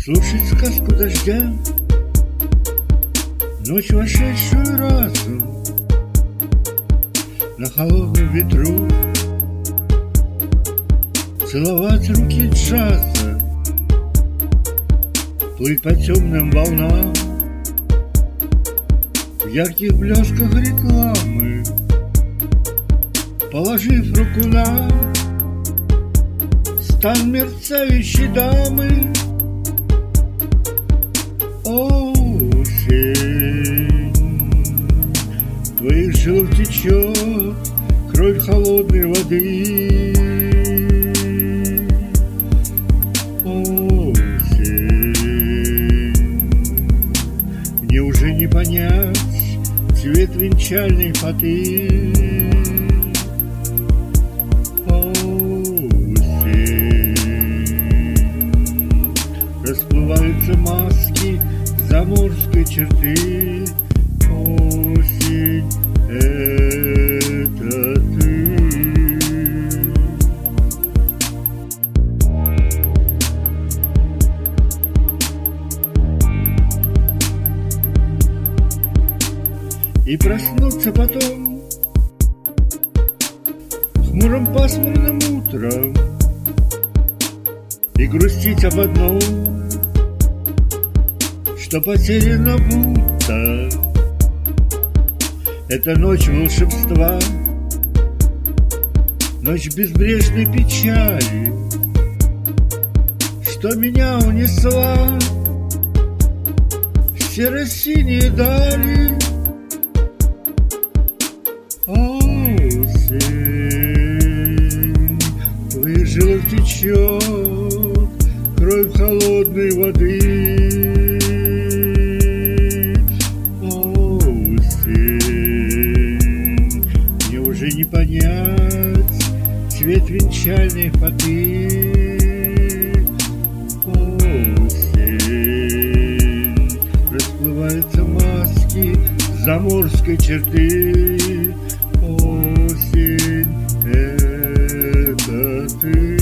Слушать сказку дождя, ночь, вошедшую в разум, на холодном ветру, целовать руки джаза, плыть по темным волнам, в ярких блесках рекламы, положив руку на стан мерцающей дамы. Осень, в твоих жилах течет кровь холодной воды. Осень, мне уже не понять цвет венчальной фаты. Расплываются маски заморской черты. Осень — это ты. И проснуться потом хмурым пасмурным утром и грустить об одном, что потеряно будто. Это ночь волшебства, ночь безбрежной печали, что меня унесла в серо-синие дали. Осень, в твоих жилах течет кровь холодной воды. Не понять цвет венчальной фаты. Осень, расплываются маски заморской черты. Осень — это ты.